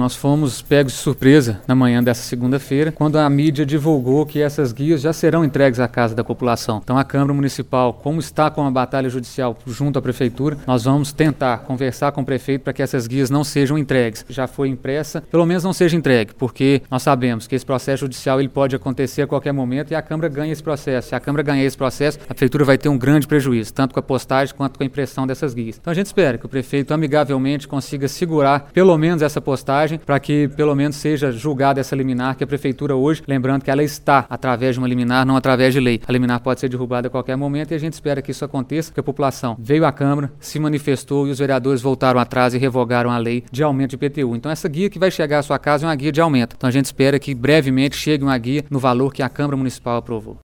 nós fomos pegos de surpresa na manhã dessa segunda-feira, quando a mídia divulgou que essas guias já serão entregues à casa da população. Então a Câmara Municipal, como está com a batalha judicial junto à Prefeitura, nós vamos tentar conversar com o prefeito para que essas guias não sejam entregues. Já foi impressa, pelo menos não seja entregue, porque nós sabemos que esse processo judicial ele pode acontecer a qualquer momento e a Câmara ganha esse processo. Se a Câmara ganhar esse processo, a Prefeitura vai ter um grande prejuízo, tanto com a postagem quanto com a impressão dessas guias. Então a gente espera que o prefeito amigavelmente consiga segurar pelo menos essa postagem para que pelo menos seja julgada essa liminar que a Prefeitura hoje, lembrando que ela está através de uma liminar, não através de lei. A liminar pode ser derrubada a qualquer momento e a gente espera que isso aconteça, que a população veio à Câmara, se manifestou e os vereadores voltaram atrás e revogaram a lei de aumento de IPTU. Então essa guia que vai chegar à sua casa é uma guia de aumento. Então a gente espera que brevemente chegue uma guia no valor que a Câmara Municipal aprovou.